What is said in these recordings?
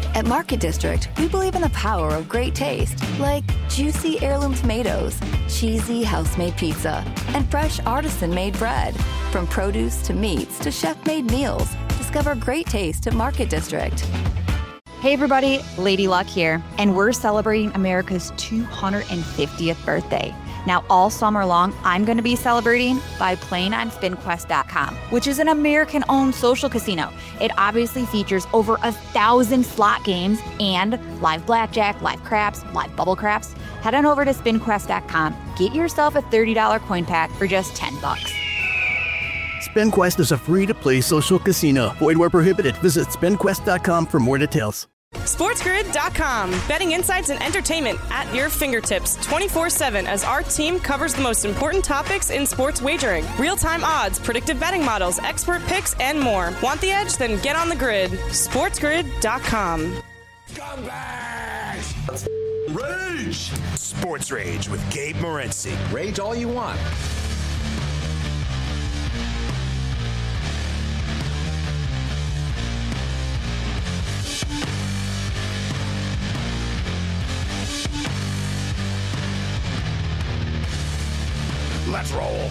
At Market District, we believe in the power of great taste, like juicy heirloom tomatoes, cheesy house-made pizza, and fresh artisan-made bread. From produce to meats to chef-made meals, discover great taste at Market District. Hey everybody, Lady Luck here, and we're celebrating America's 250th birthday. Now, all summer long, I'm going to be celebrating by playing on SpinQuest.com, which is an American-owned social casino. It obviously features over 1,000 slot games and live blackjack, live craps, live bubble craps. Head on over to SpinQuest.com. Get yourself a $30 coin pack for just $10. SpinQuest is a free-to-play social casino. Void where prohibited. Visit SpinQuest.com for more details. SportsGrid.com. Betting insights and entertainment at your fingertips 24/7 as our team covers the most important topics in sports wagering. Real-time odds, predictive betting models, expert picks, and more. Want the edge? Then get on the grid. SportsGrid.com. Scumbags! Rage! Sports Rage with Gabe Morency. Rage all you want. Let's roll.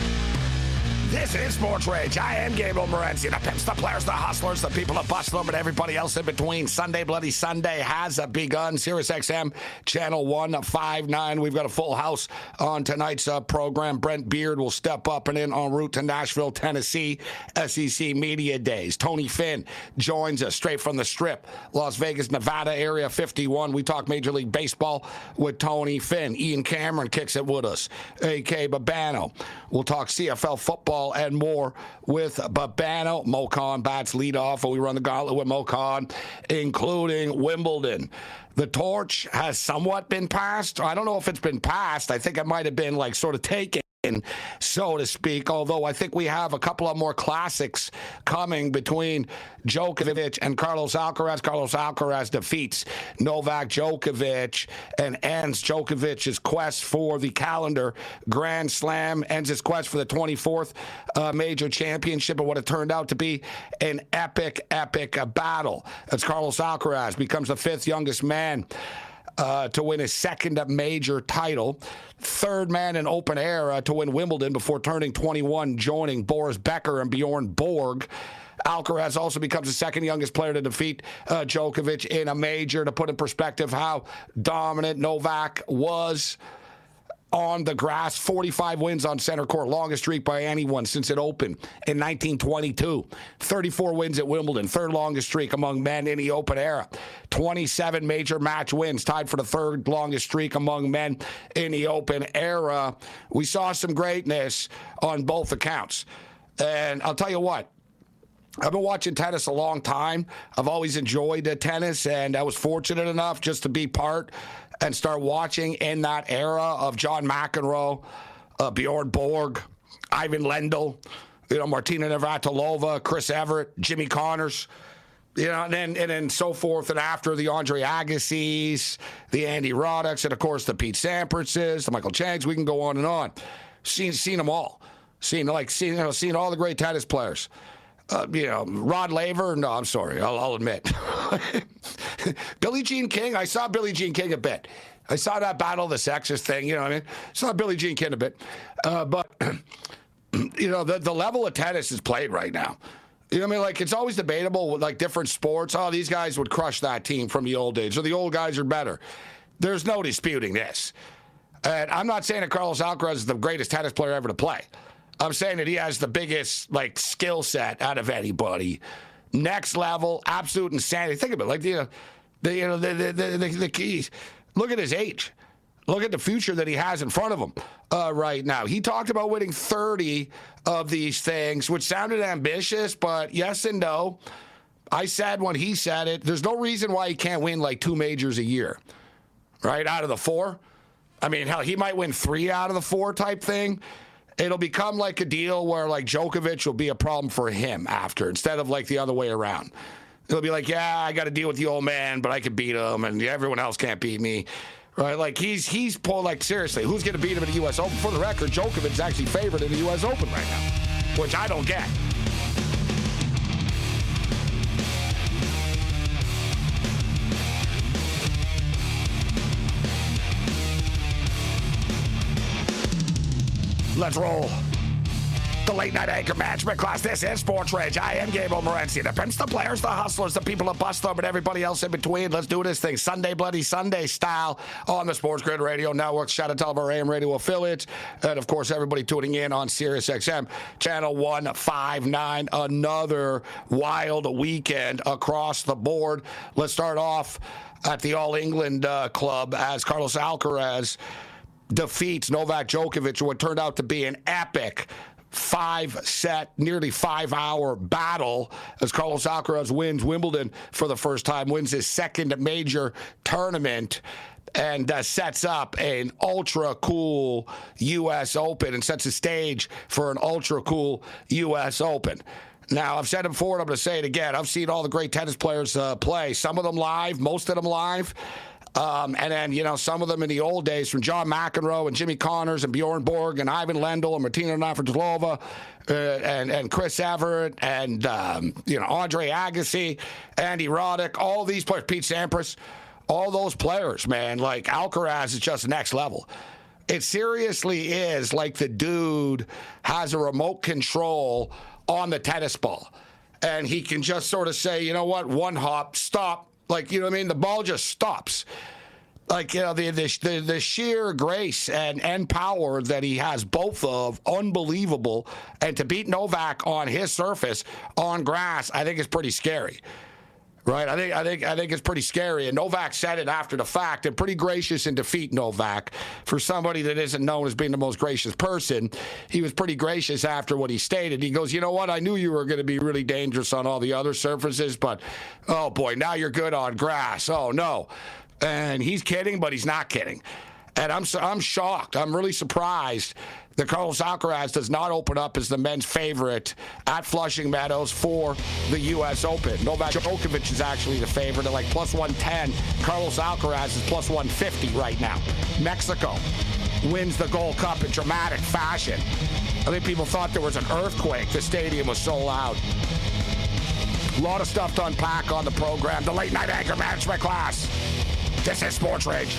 This is Sports Rage. I am Gabriel Morency. The pimps, the players, the hustlers, the people that bust them, and everybody else in between. Sunday, Bloody Sunday has begun. Sirius XM, Channel 159. We've got a full house on tonight's program. Brent Beard will step up and in en route to Nashville, Tennessee, SEC Media Days. Tony Finn joins us straight from the Strip, Las Vegas, Nevada, Area 51. We talk Major League Baseball with Tony Finn. Ian Cameron kicks it with us, A.K. Babano. We'll talk CFL football and more with Babano. Mo Khan bats lead off, and we run the gauntlet with Mo Khan, including Wimbledon. The torch has somewhat been passed. I don't know if it's been passed. I think it might have been like sort of taken, so to speak, although I think we have a couple of more classics coming between Djokovic and Carlos Alcaraz. Carlos Alcaraz defeats Novak Djokovic and ends Djokovic's quest for the calendar Grand Slam, ends his quest for the 24th major championship of what it turned out to be an epic battle. As Carlos Alcaraz becomes the fifth youngest man to win his second major title, third man in open air to win Wimbledon before turning 21, joining Boris Becker and Bjorn Borg. Alcaraz also becomes the second youngest player to defeat Djokovic in a major. To put in perspective how dominant Novak was on the grass, 45 wins on center court, longest streak by anyone since it opened in 1922. 34 wins at Wimbledon, third longest streak among men in the open era. 27 major match wins, tied for the third longest streak among men in the open era. We saw some greatness on both accounts. And I'll tell you what, I've been watching tennis a long time. I've always enjoyed tennis, and I was fortunate enough just to be part and start watching in that era of John McEnroe, Bjorn Borg, Ivan Lendl, Martina Navratilova, Chris Everett, Jimmy Connors, and then so forth and after, the Andre Agassi's, the Andy Roddicks, and of course the Pete Samprases, the Michael Changs. We can go on and on. Seen them all. Seen all the great tennis players. Rod Laver, no, I'm sorry, I'll admit. Billie Jean King, I saw Billie Jean King a bit. I saw that Battle of the Sexes thing, you know what I mean? Saw Billie Jean King a bit. But, the level of tennis is played right now. You know what I mean? Like, it's always debatable with, like, different sports. Oh, these guys would crush that team from the old days, or the old guys are better. There's no disputing this. And I'm not saying that Carlos Alcaraz is the greatest tennis player ever to play. I'm saying that he has the biggest, skill set out of anybody. Next level, absolute insanity. Think about it, the keys. Look at his age. Look at the future that he has in front of him right now. He talked about winning 30 of these things, which sounded ambitious, but yes and no. I said when he said it, there's no reason why he can't win 2 majors a year, right, out of the 4. I mean, hell, he might win 3 out of the 4 type thing. It'll become like a deal where Djokovic will be a problem for him after, instead of the other way around. It'll be I got to deal with the old man, but I can beat him, and everyone else can't beat me. Right? He's pulled, seriously, who's going to beat him in the U.S. Open? For the record, Djokovic's actually favored in the U.S. Open right now, which I don't get. Let's roll. The late night anchor management class. This is Sports Rage. I am Gabriel Morency. The pimps, the players, the hustlers, the people that bust them, and everybody else in between. Let's do this thing Sunday, Bloody Sunday style on the Sports Grid Radio Network. Shout out to all of our AM radio affiliates. And, of course, everybody tuning in on Sirius XM, Channel 159. Another wild weekend across the board. Let's start off at the All England Club as Carlos Alcaraz defeats Novak Djokovic, what turned out to be an epic 5-set, nearly 5-hour battle as Carlos Alcaraz wins Wimbledon for the first time, wins his second major tournament, and sets up an ultra-cool U.S. Open and sets the stage for an ultra-cool U.S. Open. Now, I've said it before, and I'm going to say it again. I've seen all the great tennis players play, some of them live, most of them live. And then, some of them in the old days, from John McEnroe and Jimmy Connors and Bjorn Borg and Ivan Lendl and Martina Navratilova and Chris Evert and, Andre Agassi, Andy Roddick, all these players, Pete Sampras, all those players, man, like Alcaraz is just next level. It seriously is like the dude has a remote control on the tennis ball. And he can just sort of say, you know what, one hop, stop. Like, you know what I mean? The ball just stops. Like, the sheer grace and power that he has, both of, unbelievable. And to beat Novak on his surface, on grass, I think is pretty scary. Right? I think it's pretty scary. And Novak said it after the fact, and pretty gracious in defeat, Novak. For somebody that isn't known as being the most gracious person, he was pretty gracious after what he stated. He goes, you know what? I knew you were going to be really dangerous on all the other surfaces, but, oh, boy, now you're good on grass. Oh, no. And he's kidding, but he's not kidding. And I'm shocked. I'm really surprised that Carlos Alcaraz does not open up as the men's favorite at Flushing Meadows for the U.S. Open. Novak Djokovic is actually the favorite at like plus 110. Carlos Alcaraz is plus 150 right now. Mexico wins the Gold Cup in dramatic fashion. I think people thought there was an earthquake. The stadium was so loud. A lot of stuff to unpack on the program. The late night anchor management class. This is Sports Rage.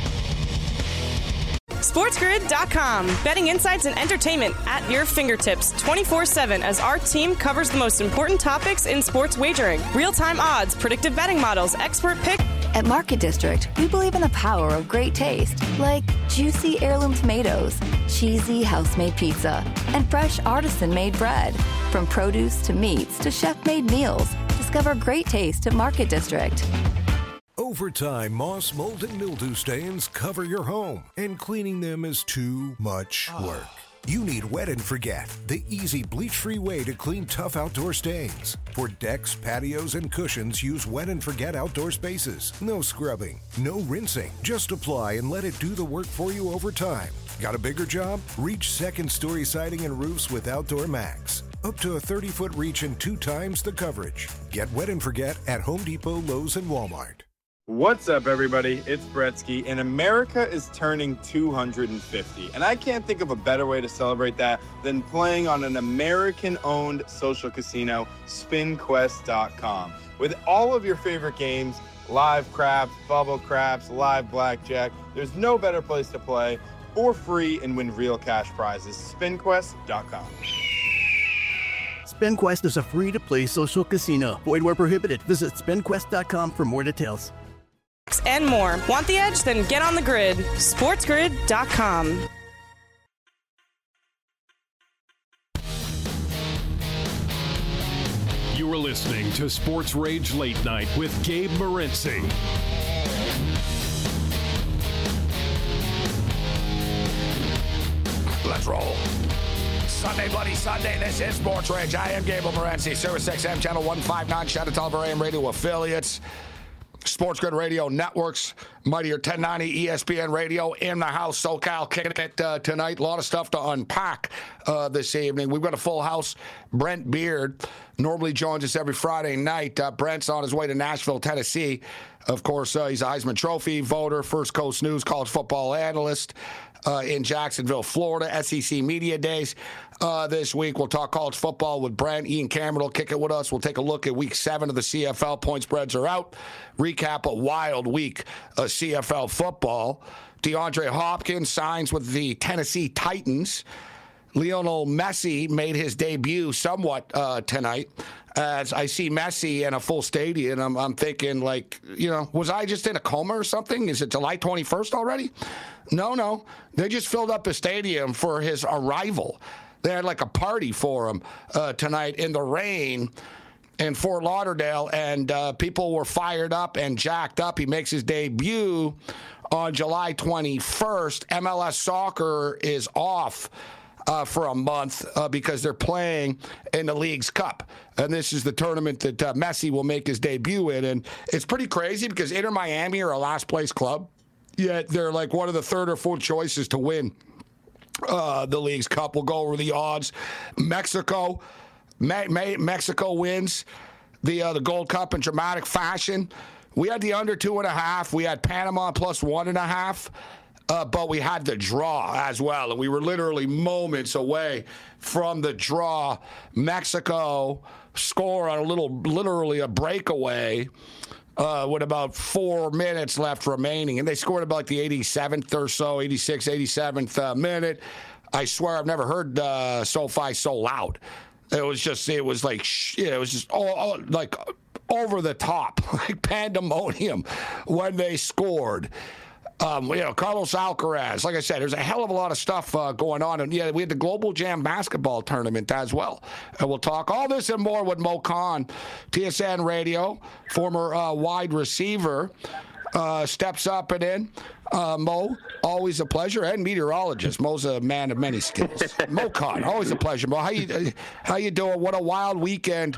SportsGrid.com. Betting insights and entertainment at your fingertips 24/7 as our team covers the most important topics in sports wagering. Real-time odds, predictive betting models, expert pick. At Market District, we believe in the power of great taste, like juicy heirloom tomatoes, cheesy house-made pizza, and fresh artisan-made bread. From produce to meats to chef-made meals, discover great taste at Market District. Over time, moss, mold, and mildew stains cover your home, and cleaning them is too much work. You need Wet and Forget, the easy bleach-free way to clean tough outdoor stains. For decks, patios, and cushions, use Wet and Forget outdoor spaces. No scrubbing, no rinsing. Just apply and let it do the work for you over time. Got a bigger job? Reach second-story siding and roofs with Outdoor Max. Up to a 30-foot reach and 2 times the coverage. Get Wet and Forget at Home Depot, Lowe's, and Walmart. What's up, everybody? It's Bretsky, and America is turning 250. And I can't think of a better way to celebrate that than playing on an American-owned social casino, SpinQuest.com. With all of your favorite games, live craps, bubble craps, live blackjack, there's no better place to play for free and win real cash prizes. SpinQuest.com. SpinQuest is a free-to-play social casino. Void where prohibited. Visit SpinQuest.com for more details. And more. Want the edge? Then get on the grid. SportsGrid.com. You are listening to Sports Rage Late Night with Gabe Morency. Let's roll. Sunday, Bloody Sunday. This is Sports Rage. I am Gabriel Morency, Sirius XM, Channel 159. Shout out to all of our AM radio affiliates. Sports Grid Radio Networks, Mightier 1090, ESPN Radio, in the house, SoCal, kicking it tonight. A lot of stuff to unpack this evening. We've got a full house. Brent Beard normally joins us every Friday night. Brent's on his way to Nashville, Tennessee. Of course, he's a Heisman Trophy voter, First Coast News college football analyst in Jacksonville, Florida, SEC Media Days. This week, we'll talk college football with Brent. Ian Cameron will kick it with us. We'll take a look at Week 7 of the CFL. Point spreads are out. Recap a wild week of CFL football. DeAndre Hopkins signs with the Tennessee Titans. Lionel Messi made his debut somewhat tonight. As I see Messi in a full stadium, I'm thinking, like, was I just in a coma or something? Is it July 21st already? No. They just filled up the stadium for his arrival. They had like a party for him tonight in the rain in Fort Lauderdale, and people were fired up and jacked up. He makes his debut on July 21st. MLS Soccer is off for a month because they're playing in the League's Cup. And this is the tournament that Messi will make his debut in. And it's pretty crazy because Inter Miami are a last-place club, yet they're like one of the third or fourth choices to win the League's Cup. We'll go over the odds. Mexico wins the Gold Cup in dramatic fashion. We had the under 2.5. We had Panama plus 1.5. But we had the draw as well, and we were literally moments away from the draw. Mexico score on literally a breakaway with about 4 minutes left remaining, and they scored about like the 87th or so, 87th minute. I swear I've never heard SoFi so loud. It was just like over the top, like pandemonium when they scored. Carlos Alcaraz, like I said, there's a hell of a lot of stuff going on. And, we had the Global Jam basketball tournament as well. And we'll talk all this and more with Mo Khan, TSN Radio, former wide receiver, steps up and in. Mo, always a pleasure, and meteorologist. Mo's a man of many skills. Mo Khan, always a pleasure. Mo, how you doing? What a wild weekend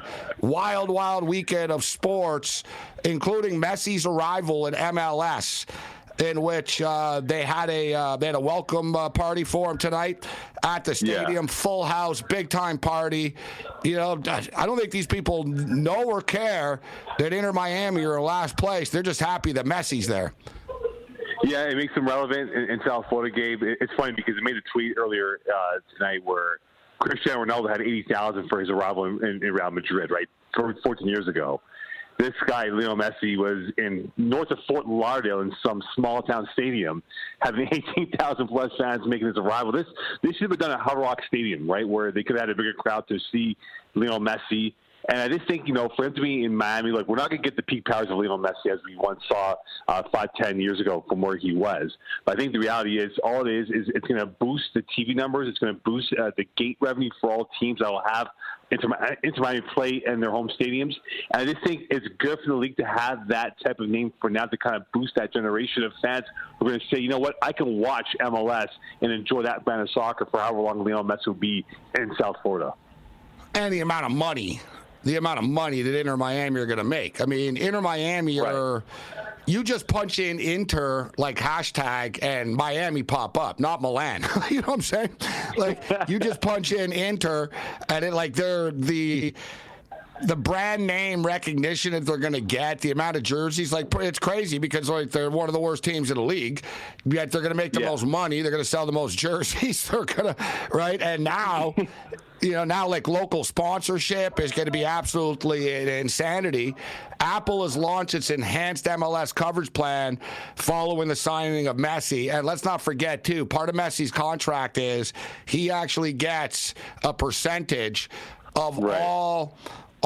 of sports, including Messi's arrival in MLS. In which they had a welcome party for him tonight at the stadium, full house, big time party. I don't think these people know or care that Inter Miami are last place. They're just happy that Messi's there. Yeah, it makes them relevant in South Florida, Gabe. It's funny because it made a tweet earlier tonight where Cristiano Ronaldo had 80,000 for his arrival in Real Madrid, right, 14 years ago. This guy, Lionel Messi, was in north of Fort Lauderdale in some small-town stadium, having 18,000 plus fans making his arrival. This should have been done at Hard Rock Stadium, right, where they could have had a bigger crowd to see Lionel Messi. And I just think, for him to be in Miami, like, we're not going to get the peak powers of Lionel Messi as we once saw 5-10 years ago from where he was. But I think the reality is all it is it's going to boost the TV numbers. It's going to boost the gate revenue for all teams that will have Inter Miami play in their home stadiums. And I just think it's good for the league to have that type of name for now to kind of boost that generation of fans who are going to say, you know what, I can watch MLS and enjoy that brand of soccer for however long Lionel Messi will be in South Florida. And the amount of money that Inter Miami are going to make. I mean, Inter Miami are, you just punch in Inter, like hashtag, and Miami pop up, not Milan. You know what I'm saying? Like, you just punch in Inter, and they're the brand name recognition that they're going to get, the amount of jerseys, it's crazy because they're one of the worst teams in the league, yet they're going to make the most money. They're going to sell the most jerseys. They're going to, right? And now, now local sponsorship is going to be absolutely an insanity. Apple has launched its enhanced MLS coverage plan following the signing of Messi. And let's not forget, too, part of Messi's contract is he actually gets a percentage of all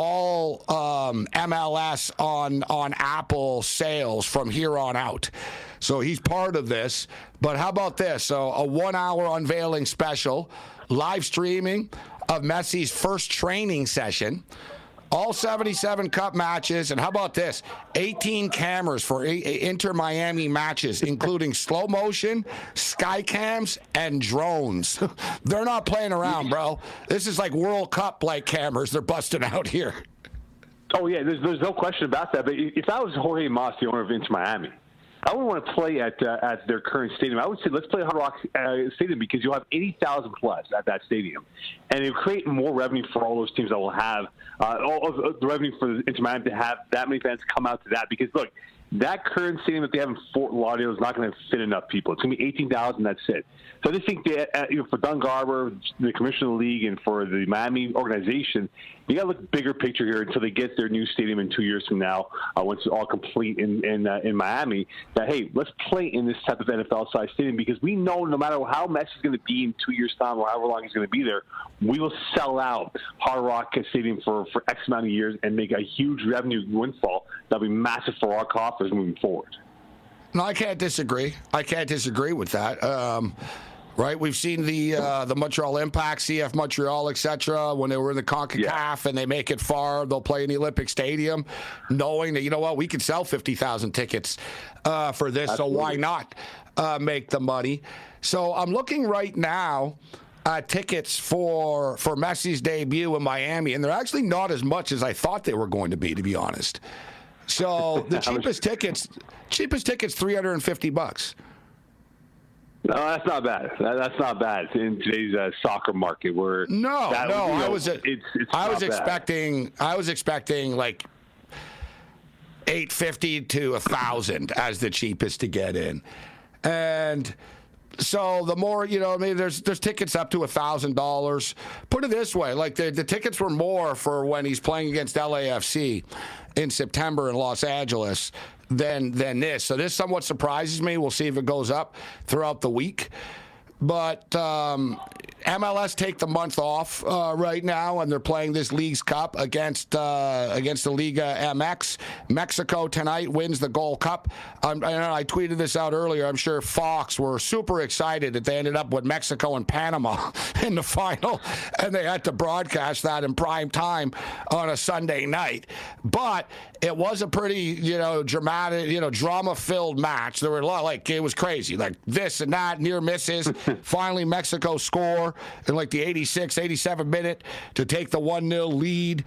MLS on Apple sales from here on out. So he's part of this. But how about this? So a 1-hour unveiling special, live streaming of Messi's first training session, all 77 Cup matches, and how about this? 18 cameras for Inter Miami matches, including slow motion, sky cams, and drones. They're not playing around, bro. This is like World Cup-like cameras they're busting out here. Oh, yeah, there's no question about that. But if I was Jorge Mas, the owner of Inter Miami, I would want to play at their current stadium. I would say let's play Hard Rock Stadium because you'll have 80,000 plus at that stadium. And it will create more revenue for all those teams that will have all of the revenue for Inter Miami to have that many fans come out to that. Because, look, that current stadium that they have in Fort Lauderdale is not going to fit enough people. It's going to be 18,000, that's it. So I just think that for Don Garber, the commissioner of the league, and for the Miami organization, you got to look bigger picture here until they get their new stadium in 2 years from now, once it's all complete in Miami, that, hey, let's play in this type of NFL-sized stadium, because we know no matter how Messi's going to be in 2 years' time or however long he's going to be there, we will sell out Hard Rock Stadium for X amount of years and make a huge revenue windfall that'll be massive for our coffers moving forward. No, I can't disagree. I can't disagree with that. Right, we've seen the Montreal Impact, CF Montreal, etc. When they were in the CONCACAF and they make it far, they'll play in the Olympic Stadium, knowing that, you know what, we could sell 50,000 tickets for this, so why not make the money? So I'm looking right now at tickets for Messi's debut in Miami, and they're actually not as much as I thought they were going to be honest. So the cheapest tickets, $350. No, that's not bad. That's not bad in today's soccer market. Where I was expecting like $850 to $1,000 as the cheapest to get in, and so the more, there's tickets up to $1,000. Put it this way, like the tickets were more for when he's playing against LAFC in September in Los Angeles than this. So this somewhat surprises me. We'll see if it goes up throughout the week. But MLS take the month off right now, and they're playing this Leagues Cup against the Liga MX. Mexico tonight wins the Gold Cup. I tweeted this out earlier. I'm sure Fox were super excited that they ended up with Mexico and Panama in the final, and they had to broadcast that in prime time on a Sunday night. But it was a pretty, dramatic, drama-filled match. There were a lot, it was crazy, like this and that, near misses. Finally, Mexico score in the 86, 87 minute to take the 1-0 lead.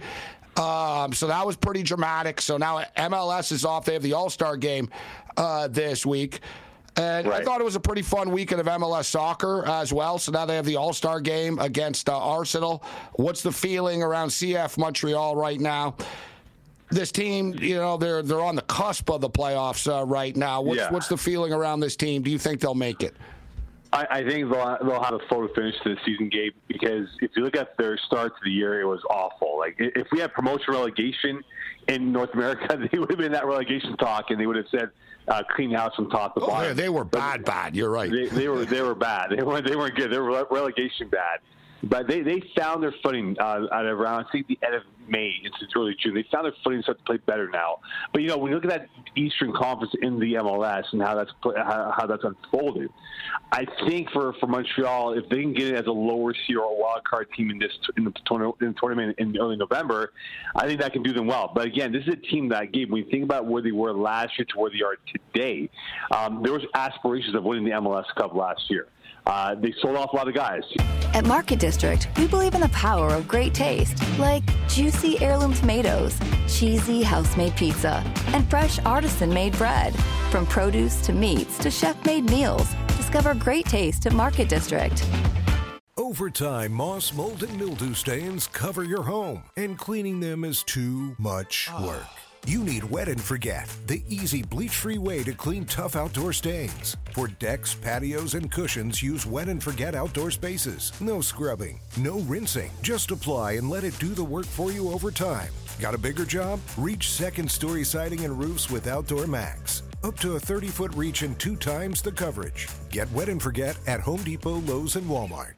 So that was pretty dramatic. So now MLS is off. They have the All-Star game this week. And I thought it was a pretty fun weekend of MLS soccer as well. So now they have the All-Star game against Arsenal. What's the feeling around CF Montreal right now? This team, they're on the cusp of the playoffs right now. What's the feeling around this team? Do you think they'll make it? I think they'll have a photo finish to the season, Gabe, because if you look at their start to the year, it was awful. Like, if we had promotion relegation in North America, they would have been in that relegation talk, and they would have said clean house from top to bottom. Yeah, they were bad. You're right. They were bad. They weren't good. They were relegation bad. But they found their footing at around, I think, the end of May into early June. They found their footing and start to play better now. But, when you look at that Eastern Conference in the MLS and how that's unfolded, I think for Montreal, if they can get it as a lower seed or a wild card team in the tournament in early November, I think that can do them well. But, again, this is a team that, Gabe, when you think about where they were last year to where they are today, there was aspirations of winning the MLS Cup last year. They sold off a lot of guys. At Market District, we believe in the power of great taste, like juicy heirloom tomatoes, cheesy house-made pizza, and fresh artisan-made bread. From produce to meats to chef-made meals, discover great taste at Market District. Over time, moss, mold, and mildew stains cover your home, and cleaning them is too much work. You need Wet and Forget, the easy bleach-free way to clean tough outdoor stains. For decks, patios, and cushions, use Wet and Forget outdoor spaces. No scrubbing, no rinsing. Just apply and let it do the work for you over time. Got a bigger job? Reach second-story siding and roofs with Outdoor Max. Up to a 30-foot reach and 2 times the coverage. Get Wet and Forget at Home Depot, Lowe's, and Walmart.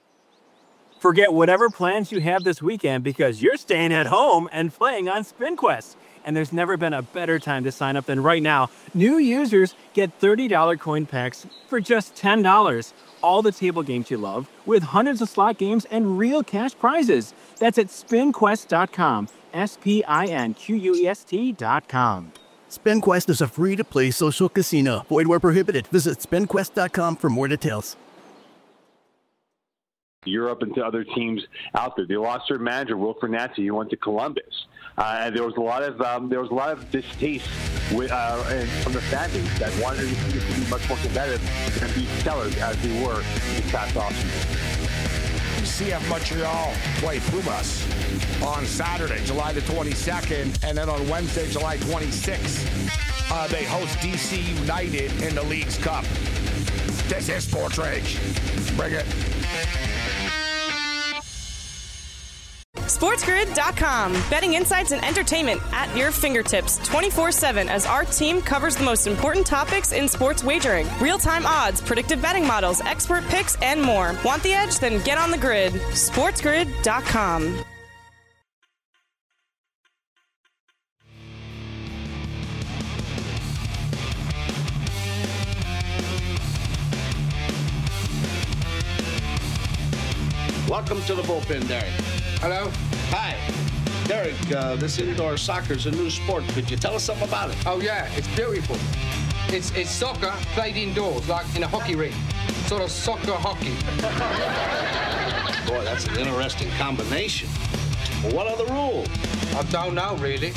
Forget whatever plans you have this weekend because you're staying at home and playing on SpinQuest. And there's never been a better time to sign up than right now. New users get $30 coin packs for just $10. All the table games you love, with hundreds of slot games and real cash prizes. That's at SpinQuest.com. SpinQuest.com. SpinQuest is a free-to-play social casino. Void where prohibited. Visit SpinQuest.com for more details. Europe and to other teams out there. They lost their manager, Wilfred Nancy. He went to Columbus. And there was a lot of distaste from the fan base that wanted the team to be much more competitive and be stellar as they were this past offseason. CF Montreal play Pumas on Saturday, July the 22nd, and then on Wednesday, July 26th, they host DC United in the Leagues Cup. This is Sports Rage. Bring it. SportsGrid.com. Betting insights and entertainment at your fingertips 24/7 as our team covers the most important topics in sports wagering. Real-time odds, predictive betting models, expert picks, and more. Want the edge? Then get on the grid. SportsGrid.com. Welcome to the bullpen, Derek. Hello. Hi. Derek, this indoor soccer is a new sport. Could you tell us something about it? Oh, yeah. It's beautiful. It's soccer played indoors, like in a hockey rink. Sort of soccer hockey. Boy, that's an interesting combination. Well, what are the rules? I don't know, really.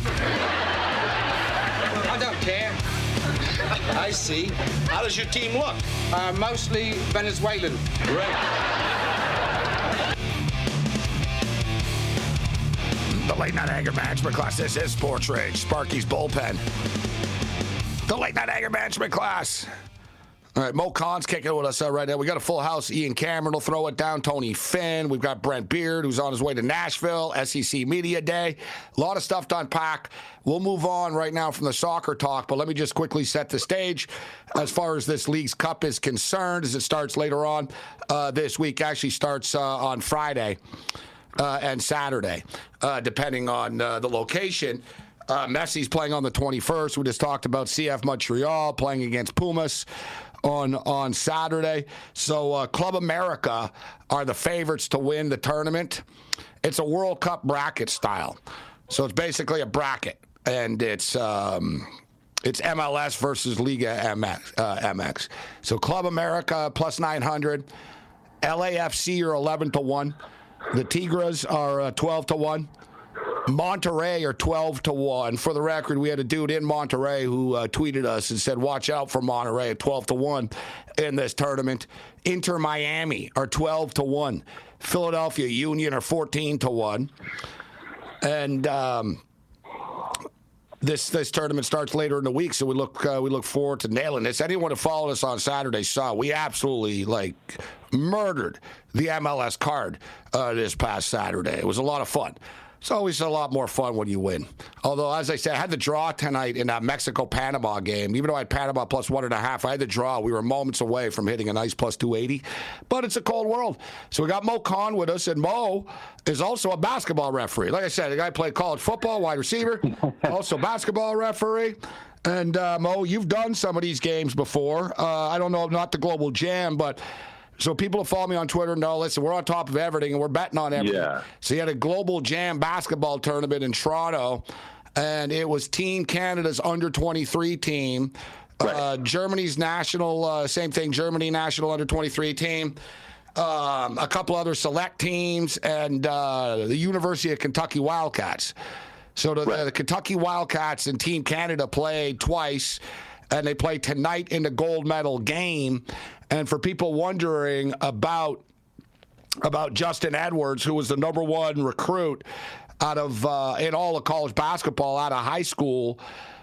I don't care. I see. How does your team look? Mostly Venezuelan. Great. The Late Night Anger Management Class. This is Sports Rage. Sparky's Bullpen. The Late Night Anger Management Class. All right, Mo Khan's kicking with us right now. We got a full house. Ian Cameron will throw it down. Tony Finn. We've got Brent Beard, who's on his way to Nashville. SEC Media Day. A lot of stuff to unpack. We'll move on right now from the soccer talk, but let me just quickly set the stage as far as this League's Cup is concerned, as it starts later on this week. Actually starts on Friday and Saturday, depending on the location. Messi's playing on the 21st. We just talked about CF Montreal playing against Pumas on Saturday. So Club America are the favorites to win the tournament. It's a World Cup bracket style. So it's basically a bracket, and it's MLS versus Liga MX. So Club America plus 900. LAFC are 11-1. The Tigres are 12-1. Monterrey are 12-1. For the record, we had a dude in Monterrey who tweeted us and said, watch out for Monterrey at 12-1 in this tournament. Inter Miami are 12-1. Philadelphia Union are 14-1. And this tournament starts later in the week, so we look forward to nailing this. Anyone who followed us on Saturday saw we absolutely murdered the MLS card this past Saturday. It was a lot of fun. It's always a lot more fun when you win. Although, as I said, I had the draw tonight in that Mexico-Panama game. Even though I had Panama plus 1.5, I had the draw. We were moments away from hitting a nice plus 280. But it's a cold world. So we got Mo Khan with us, and Mo is also a basketball referee. Like I said, the guy played college football, wide receiver, also basketball referee. And, Mo, you've done some of these games before. I don't know, not the Global Jam, but... So people who follow me on Twitter know, listen, we're on top of everything, and we're betting on everything. Yeah. So you had a Global Jam basketball tournament in Toronto, and it was Team Canada's under-23 team. Right. Germany's national, same thing, Germany national under-23 team. A couple other select teams, and the University of Kentucky Wildcats. So the Kentucky Wildcats and Team Canada played twice, and they play tonight in the gold medal game. And for people wondering about Justin Edwards, who was the number one recruit out of in all of college basketball out of high school,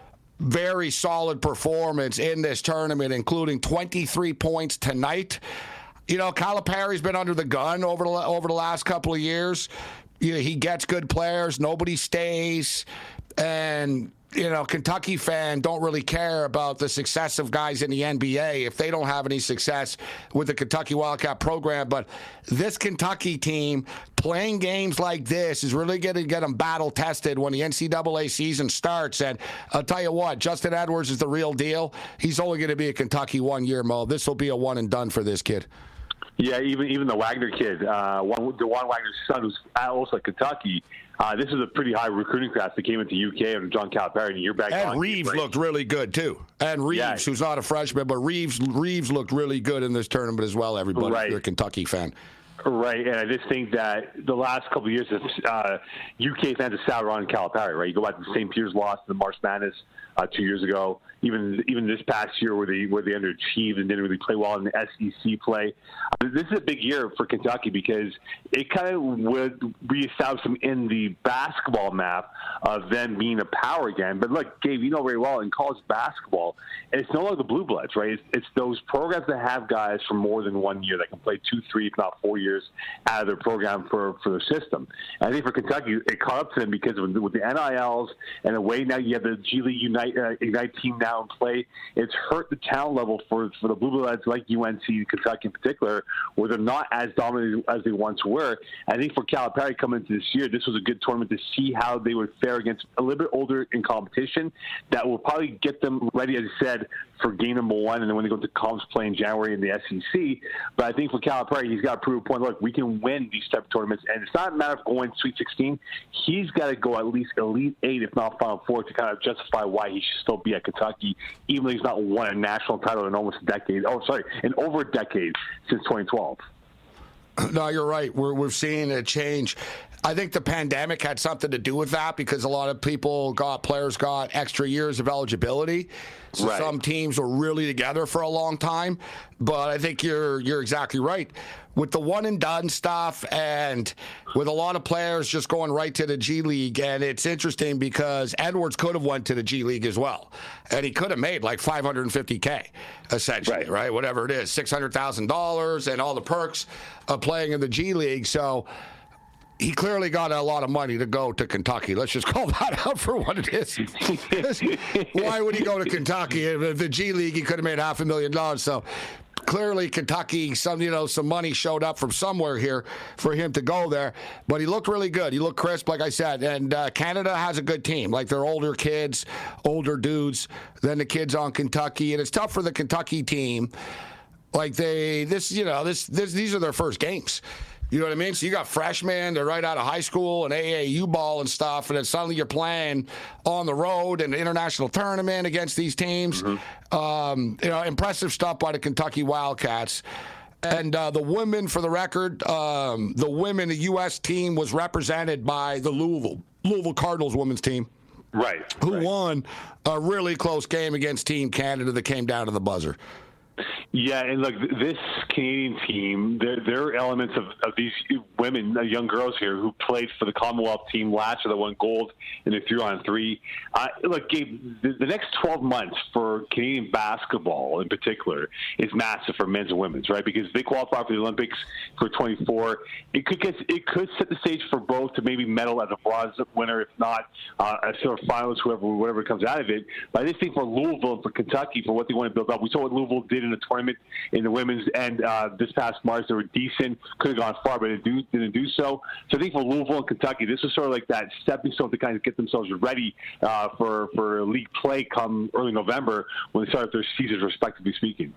very solid performance in this tournament, including 23 points tonight. You know, Calipari's been under the gun over the last couple of years. You know, he gets good players. Nobody stays. And... you know, Kentucky fans don't really care about the success of guys in the NBA if they don't have any success with the Kentucky Wildcat program. But this Kentucky team playing games like this is really going to get them battle-tested when the NCAA season starts. And I'll tell you what, Justin Edwards is the real deal. He's only going to be a Kentucky one-year Mo. This will be a one-and-done for this kid. Yeah, even the Wagner kid, DeJuan Wagner's son, who's also at Kentucky, this is a pretty high recruiting class that came into UK under John Calipari a year back. And Reeves looked really good, too. And Reeves, who's not a freshman, but Reeves looked really good in this tournament as well, everybody. Right. If you're a Kentucky fan. Right, and I just think that the last couple of years, UK fans have soured on Calipari, right? You go back to the St. Pierre's loss, the March Madness 2 years ago. Even this past year where they underachieved and didn't really play well in the SEC play. This is a big year for Kentucky because it kind of would reestablish them in the basketball map of them being a power again. But look, Gabe, you know very well in college basketball, it's no longer the blue bloods, right? It's those programs that have guys for more than 1 year that can play 2, 3, if not 4 years out of their program for their system. And I think for Kentucky, it caught up to them because with the NILs and the way now you have the G League Ignite team now in play, it's hurt the talent level for the blue bloods like UNC, Kentucky in particular, where they're not as dominant as they once were. I think for Calipari coming into this year, this was a good tournament to see how they would fare against a little bit older in competition that will probably get them ready, as I said, for game number 1, and then when they go to conference play in January in the SEC. But I think for Calipari, he's got to prove a point. Look, we can win these type of tournaments, and it's not a matter of going Sweet 16. He's got to go at least Elite 8, if not Final 4, to kind of justify why he should still be at Kentucky, even though he's not won a national title in almost a decade. In over a decade since 2012. No, you're right. We're seeing a change. I think the pandemic had something to do with that because a lot of players got extra years of eligibility. So right. Some teams were really together for a long time. But I think you're exactly right. With the one and done stuff and with a lot of players just going right to the G League, and it's interesting because Edwards could have went to the G League as well. And he could have made like $550K, essentially, right? Whatever it is, $600,000 and all the perks of playing in the G League. So he clearly got a lot of money to go to Kentucky. Let's just call that out for what it is. Why would he go to Kentucky? If the G League, he could have made $500,000. So clearly Kentucky, some money showed up from somewhere here for him to go there. But he looked really good. He looked crisp, like I said. And Canada has a good team. Like they're older kids, older dudes than the kids on Kentucky. And it's tough for the Kentucky team. Like these are their first games. You know what I mean? So you got freshmen, they're right out of high school and AAU ball and stuff, and then suddenly you're playing on the road in an international tournament against these teams. Mm-hmm. Impressive stuff by the Kentucky Wildcats. And the women, for the record, the U.S. team was represented by the Louisville Cardinals women's team. Right. Who won a really close game against Team Canada that came down to the buzzer. Yeah, and look, this Canadian team, there are elements of these women, young girls here, who played for the Commonwealth team last year that won gold in the 3-on-3. Look, Gabe, the next 12 months for Canadian basketball in particular is massive for men's and women's, right? Because they qualify for the Olympics for 24. It could set the stage for both to maybe medal as a bronze winner, if not a sort of finalist, whatever comes out of it. But I just think for Louisville and for Kentucky, for what they want to build up, we saw what Louisville did in the tournament in the women's end this past March. They were decent, could have gone far, but didn't do so. So I think for Louisville and Kentucky, this was sort of like that stepping stone to kind of get themselves ready for league play come early November when they start their seasons, respectively speaking.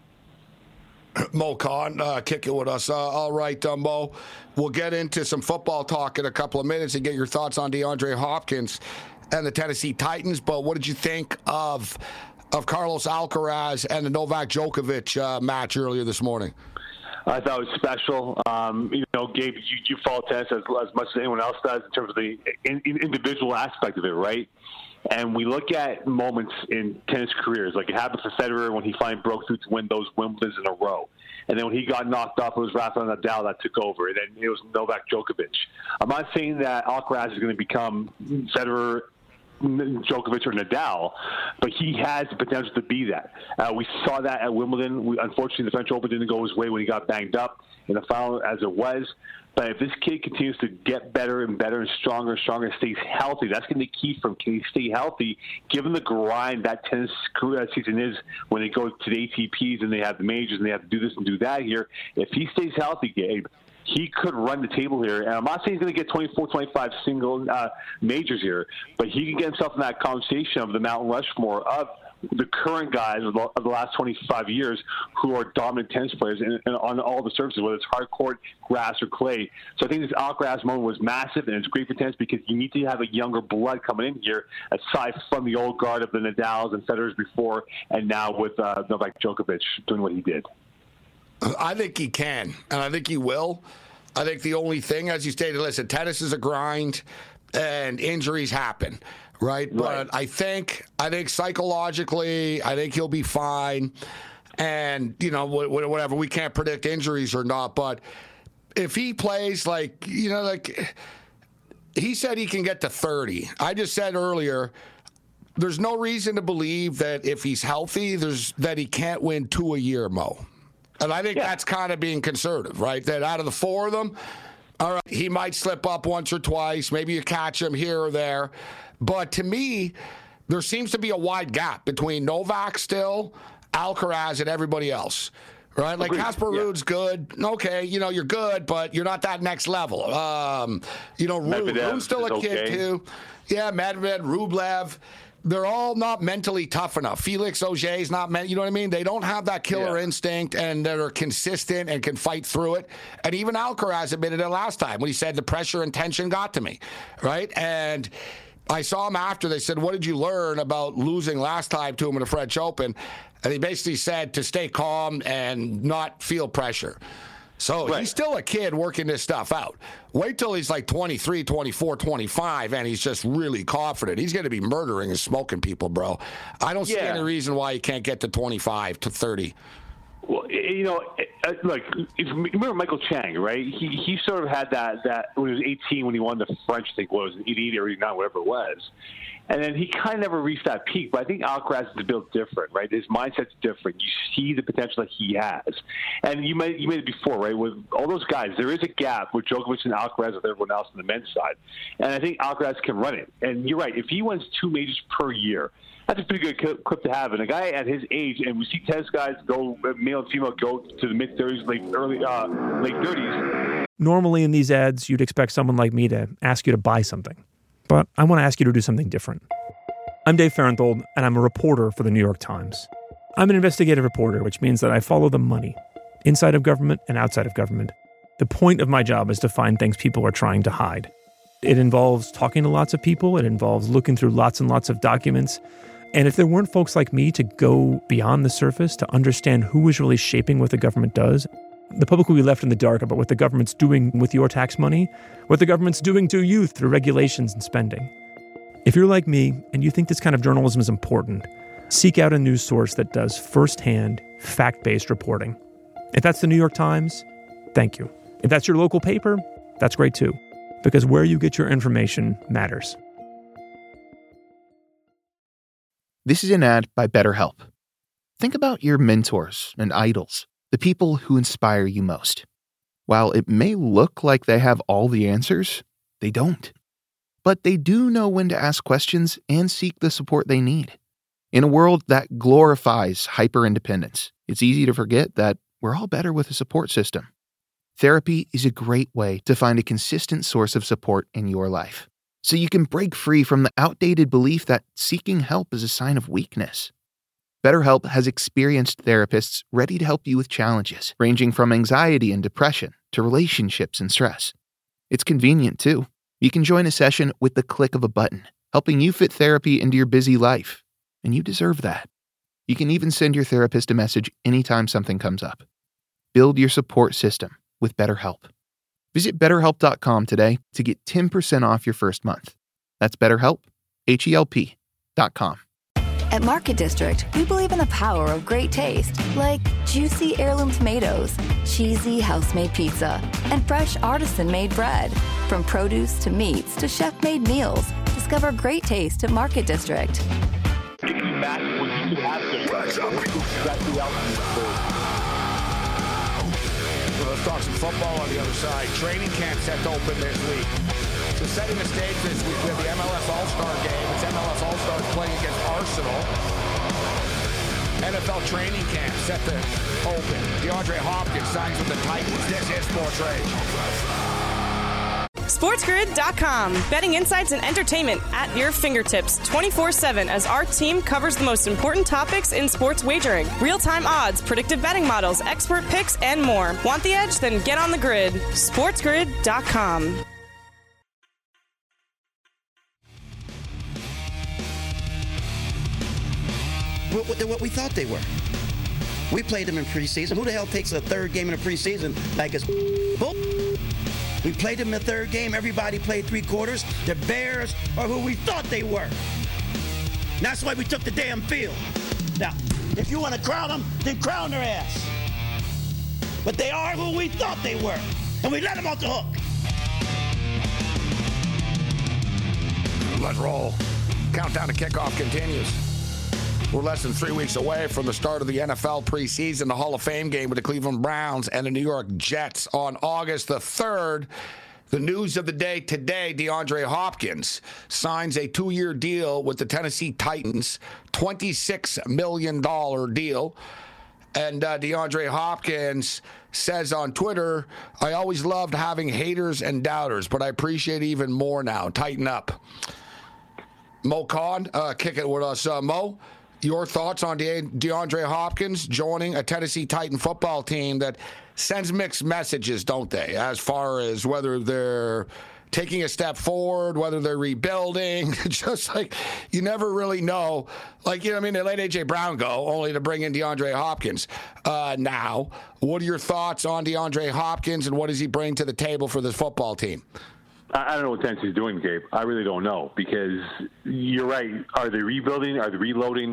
Mo Khan kicking with us. All right, Mo. We'll get into some football talk in a couple of minutes and get your thoughts on DeAndre Hopkins and the Tennessee Titans. But what did you think of Carlos Alcaraz and the Novak Djokovic match earlier this morning? I thought it was special. Gabe, you follow tennis as much as anyone else does in terms of the individual aspect of it, right? And we look at moments in tennis careers, like it happened for Federer when he finally broke through to win those Wimbledons in a row. And then when he got knocked off, it was Rafael Nadal that took over. And then it was Novak Djokovic. I'm not saying that Alcaraz is going to become Federer, Djokovic, or Nadal, but he has the potential to be that. We saw that at Wimbledon. Unfortunately, the French Open didn't go his way when he got banged up in the final as it was. But if this kid continues to get better and better and stronger, stays healthy, that's going to be key for him. Can he stay healthy, given the grind that tennis season is when they go to the ATPs and they have the majors and they have to do this and do that here? If he stays healthy, Gabe, he could run the table here. And I'm not saying he's going to get 24, 25 single majors here, but he can get himself in that conversation of the Mount Rushmore of the current guys of the last 25 years who are dominant tennis players and on all the surfaces, whether it's hard court, grass, or clay. So I think this Alcaraz moment was massive, and it's great for tennis because you need to have a younger blood coming in here, aside from the old guard of the Nadals and Federers before, and now with Novak Djokovic doing what he did. I think he can, and I think he will. I think the only thing, as you stated, listen, tennis is a grind, and injuries happen, right? But I think psychologically, I think he'll be fine. And, you know, whatever, we can't predict injuries or not, but if he plays like he said he can get to 30. I just said earlier, there's no reason to believe that if he's healthy, that he can't win 2 a year, Mo. And I think that's kind of being conservative, right? That out of the 4 of them, all right, he might slip up once or twice. Maybe you catch him here or there. But to me, there seems to be a wide gap between Novak still, Alcaraz, and everybody else. Right? Like Casper Ruud's good. Okay, you know, you're good, but you're not that next level. You know, Ruud's still a kid, too. Yeah, Medvedev, Rublev. They're all not mentally tough enough. Felix Auger's not you know what I mean? They don't have that killer instinct and that are consistent and can fight through it. And even Alcaraz admitted it last time when he said the pressure and tension got to me, right? And I saw him after. They said, what did you learn about losing last time to him in the French Open? And he basically said to stay calm and not feel pressure. So he's still a kid working this stuff out. Wait till he's like 23, 24, 25, and he's just really confident. He's going to be murdering and smoking people, bro. I don't see any reason why he can't get to 25 to 30. Well, you know, like, remember Michael Chang, right? He sort of had that when he was 18 when he won the French, I think, was 88 or 89, whatever it was. And then he kind of never reached that peak. But I think Alcaraz is built different, right? His mindset's different. You see the potential that he has. And you made it before, right? With all those guys, there is a gap with Djokovic and Alcaraz with everyone else on the men's side. And I think Alcaraz can run it. And you're right. If he wins 2 majors per year, that's a pretty good clip to have. And a guy at his age, and we see tennis guys go, male and female, go to the mid-30s, late 30s. Normally in these ads, you'd expect someone like me to ask you to buy something. But I want to ask you to do something different. I'm Dave Farenthold, and I'm a reporter for the New York Times. I'm an investigative reporter, which means that I follow the money, inside of government and outside of government. The point of my job is to find things people are trying to hide. It involves talking to lots of people. It involves looking through lots and lots of documents. And if there weren't folks like me to go beyond the surface to understand who is really shaping what the government does, the public will be left in the dark about what the government's doing with your tax money, what the government's doing to you through regulations and spending. If you're like me and you think this kind of journalism is important, seek out a news source that does firsthand, fact-based reporting. If that's the New York Times, thank you. If that's your local paper, that's great too, because where you get your information matters. This is an ad by BetterHelp. Think about your mentors and idols, the people who inspire you most. While it may look like they have all the answers, they don't. But they do know when to ask questions and seek the support they need. In a world that glorifies hyper-independence, it's easy to forget that we're all better with a support system. Therapy is a great way to find a consistent source of support in your life, so you can break free from the outdated belief that seeking help is a sign of weakness. BetterHelp has experienced therapists ready to help you with challenges ranging from anxiety and depression to relationships and stress. It's convenient, too. You can join a session with the click of a button, helping you fit therapy into your busy life. And you deserve that. You can even send your therapist a message anytime something comes up. Build your support system with BetterHelp. Visit BetterHelp.com today to get 10% off your first month. That's BetterHelp, HELP.com. At Market District, we believe in the power of great taste, like juicy heirloom tomatoes, cheesy house-made pizza, and fresh artisan-made bread. From produce to meats to chef-made meals, discover great taste at Market District. Let's talk some football on the other side. Training camp set to open this week. So setting the stage this week, we have the MLS All-Star game. It's MLS All-Stars playing against Arsenal. NFL training camp set to open. DeAndre Hopkins signs with the Titans. This is Sports Rage. SportsGrid.com. Betting insights and entertainment at your fingertips 24/7 as our team covers the most important topics in sports wagering. Real-time odds, predictive betting models, expert picks, and more. Want the edge? Then get on the grid. SportsGrid.com. They're what we thought they were. We played them in preseason. Who the hell takes a third game in a preseason like it's bull? We played them in the third game. Everybody played 3 quarters. The Bears are who we thought they were. And that's why we took the damn field. Now, if you want to crown them, then crown their ass. But they are who we thought they were. And we let them off the hook. Let's roll. Countdown to kickoff continues. We're less than 3 weeks away from the start of the NFL preseason, the Hall of Fame game with the Cleveland Browns and the New York Jets on August the 3rd. The news of the day today, DeAndre Hopkins signs a 2-year deal with the Tennessee Titans, $26 million deal. And DeAndre Hopkins says on Twitter, I always loved having haters and doubters, but I appreciate it even more now. Tighten up. Mo Khan, kick it with us. Mo, your thoughts on DeAndre Hopkins joining a Tennessee Titan football team that sends mixed messages, don't they, as far as whether they're taking a step forward, whether they're rebuilding. Just like you never really know. Like, you know what I mean? They let A.J. Brown go only to bring in DeAndre Hopkins. Now, what are your thoughts on DeAndre Hopkins and what does he bring to the table for this football team? I don't know what Tennessee's doing, Gabe. I really don't know because you're right. Are they rebuilding? Are they reloading?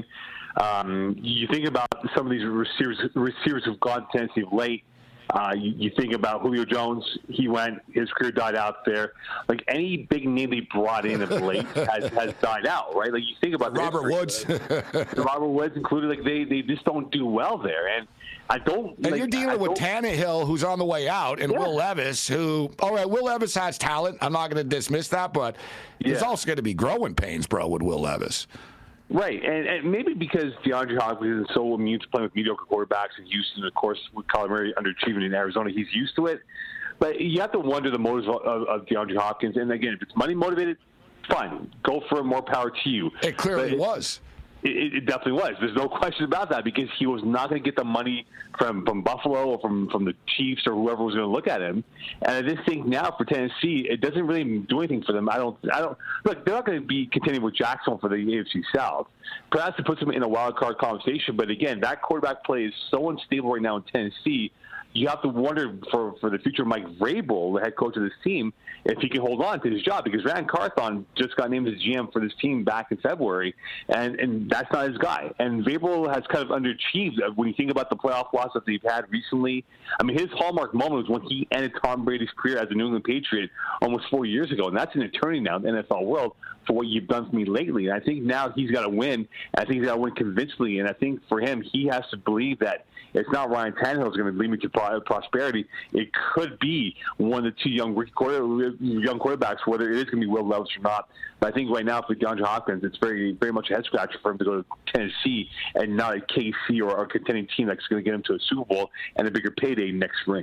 You think about some of these receivers who've gone to Tennessee late. You think about Julio Jones. He went. His career died out there. Like any big name they brought in of late has died out, right? Like you think about Robert Woods. Robert Woods included. Like they just don't do well there. And I don't. And like, you're dealing with Tannehill, who's on the way out, and Will Levis, who, all right, Will Levis has talent. I'm not going to dismiss that, but there's also going to be growing pains, bro, with Will Levis. Right, and maybe because DeAndre Hopkins is so immune to playing with mediocre quarterbacks in Houston, of course, with Kyler Murray underachieving in Arizona, he's used to it. But you have to wonder the motives of DeAndre Hopkins. And again, if it's money motivated, fine, go for it. More power to you. It clearly was. It definitely was. There's no question about that because he was not going to get the money from Buffalo or from the Chiefs or whoever was going to look at him. And I just think now for Tennessee, it doesn't really do anything for them. I don't look. They're not going to be contending with Jacksonville for the AFC South. Perhaps it puts them in a wild card conversation. But again, that quarterback play is so unstable right now in Tennessee. You have to wonder for the future of Mike Vrabel, the head coach of this team, if he can hold on to his job because Rand Carthon just got named as GM for this team back in February, and that's not his guy. And Vrabel has kind of underachieved when you think about the playoff loss that they've had recently. I mean, his hallmark moment was when he ended Tom Brady's career as a New England Patriot almost 4 years ago, and that's an eternity now in the NFL world for what you've done for me lately. And I think now he's got to win, and I think he's got to win convincingly. And I think for him, he has to believe that it's not Ryan Tannehill is going to lead me to prosperity. It could be one of the two young quarterbacks, whether it is going to be Will Levis or not. But I think right now for DeAndre Hopkins, it's very, very much a head scratcher for him to go to Tennessee and not a KC or a contending team that's going to get him to a Super Bowl and a bigger payday next spring.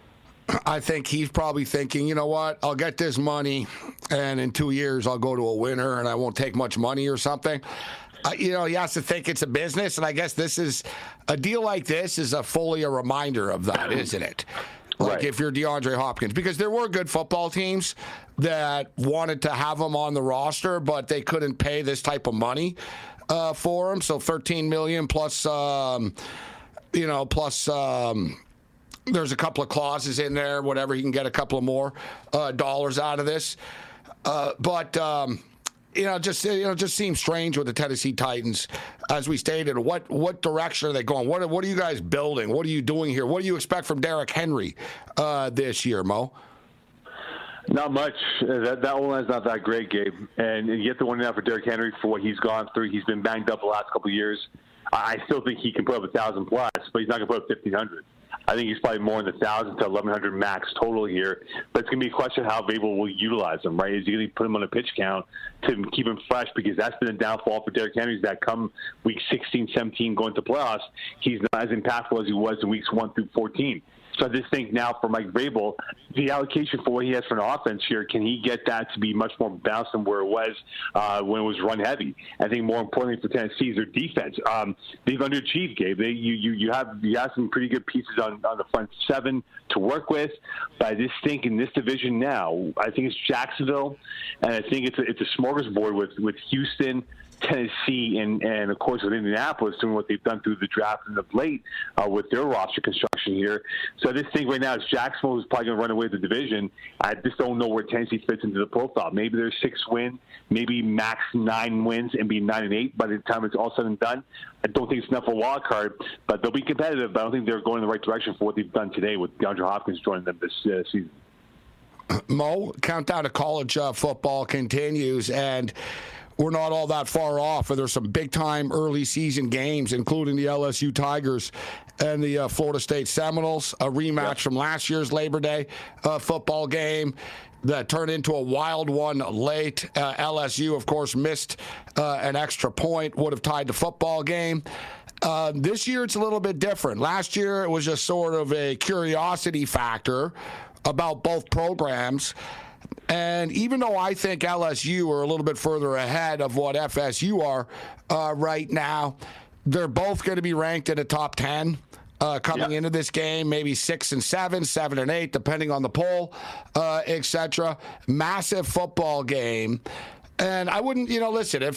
I think he's probably thinking, you know what, I'll get this money, and in 2 years I'll go to a winner, and I won't take much money or something. He has to think it's a business, and I guess this is a deal like this is fully a reminder of that, isn't it? Like if you're DeAndre Hopkins, because there were good football teams that wanted to have him on the roster, but they couldn't pay this type of money for him. So $13 million plus, there's a couple of clauses in there, whatever. He can get a couple of more dollars out of this. It just seems strange with the Tennessee Titans. As we stated, what direction are they going? What are you guys building? What are you doing here? What do you expect from Derrick Henry this year, Mo? Not much. That O-line's not that great, Gabe. And you have to wonder now for Derrick Henry for what he's gone through. He's been banged up the last couple of years. I still think he can put up 1,000 plus, but he's not going to put up 1,500. I think he's probably more in the 1,000 to 1,100 max total here. But it's going to be a question of how Vrabel will utilize him, right? Is he going to put him on a pitch count to keep him fresh? Because that's been a downfall for Derrick Henry, is that come week 16, 17 going to playoffs, he's not as impactful as he was in weeks 1 through 14. So I just think now for Mike Vrabel, the allocation for what he has for an offense here, can he get that to be much more balanced than where it was when it was run heavy? I think more importantly for Tennessee is their defense. They've underachieved, Gabe. You have some pretty good pieces on the front seven to work with, but I just think in this division now, I think it's Jacksonville, and I think it's a smorgasbord with Houston, Tennessee and of course with Indianapolis doing what they've done through the draft and of late with their roster construction here. So this thing right now is Jacksonville who's probably going to run away with the division. I just don't know where Tennessee fits into the profile. Maybe they're 6-win, maybe max 9 wins and be 9-8 by the time it's all said and done. I don't think it's enough for a wild card, but they'll be competitive. But I don't think they're going in the right direction for what they've done today with DeAndre Hopkins joining them this season. Mo, countdown to college football continues, and we're not all that far off. There's some big-time early season games, including the LSU Tigers and the Florida State Seminoles, a rematch from last year's Labor Day football game that turned into a wild one late. LSU, of course, missed an extra point, would have tied the football game. This year, it's a little bit different. Last year, it was just sort of a curiosity factor about both programs. And even though I think LSU are a little bit further ahead of what FSU are right now, they're both going to be ranked in the top 10 coming into this game, maybe 6 and 7, 7 and 8, depending on the poll, etc. Massive football game. And I wouldn't, listen, if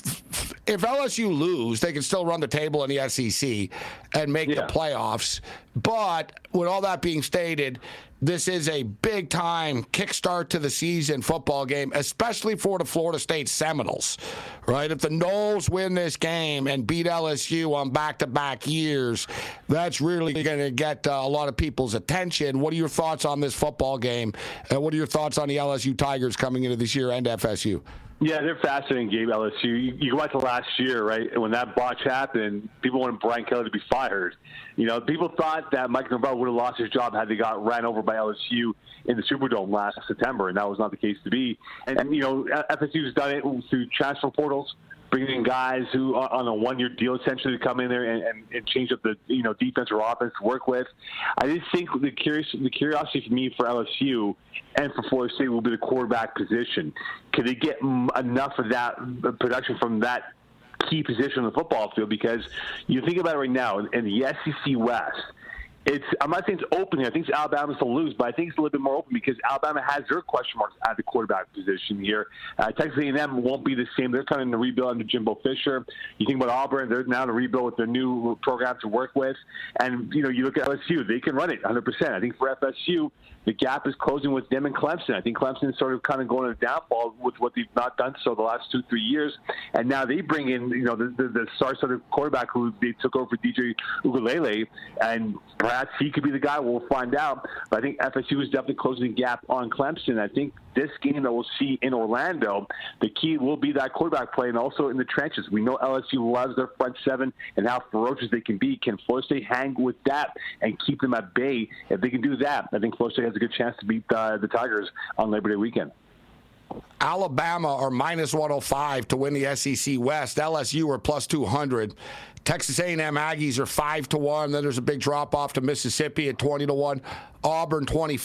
LSU lose, they can still run the table in the SEC and make the playoffs. But with all that being stated, this is a big-time kickstart to the season football game, especially for the Florida State Seminoles, right? If the Noles win this game and beat LSU on back-to-back years, that's really going to get a lot of people's attention. What are your thoughts on this football game? What are your thoughts on the LSU Tigers coming into this year and FSU? Yeah, they're fascinating game, LSU. You go back to last year, right? When that botch happened, people wanted Brian Kelly to be fired. People thought that Mike Norvell would have lost his job had they got ran over by LSU in the Superdome last September, and that was not the case to be. And FSU's done it through transfer portals, bringing in guys who are on a one-year deal essentially to come in there and change up the defense or offense to work with. I just think the curiosity for me for LSU and for Florida State will be the quarterback position. Could they get enough of that production from that key position on the football field? Because you think about it right now in the SEC West, I'm not saying it's open here. I think it's Alabama's to lose, but I think it's a little bit more open because Alabama has their question marks at the quarterback position here. Texas A&M won't be the same. They're kind of in the rebuild under Jimbo Fisher. You think about Auburn, they're now in a rebuild with their new program to work with. And, you look at LSU, they can run it 100%. I think for FSU, the gap is closing with them and Clemson. I think Clemson is sort of kind of going on a downfall with what they've not done so the last 2-3 years. And now they bring in, the star sort of quarterback who they took over for DJ Uiagalelei, and perhaps he could be the guy. We'll find out. But I think FSU is definitely closing the gap on Clemson. I think this game that we'll see in Orlando, the key will be that quarterback play and also in the trenches. We know LSU loves their front seven and how ferocious they can be. Can Florida State hang with that and keep them at bay? If they can do that, I think Florida State has a good chance to beat the Tigers on Labor Day weekend. Alabama are minus 105 to win the SEC West. LSU are plus 200. Texas A&M Aggies are 5-1. Then there's a big drop off to Mississippi at 20-1. Auburn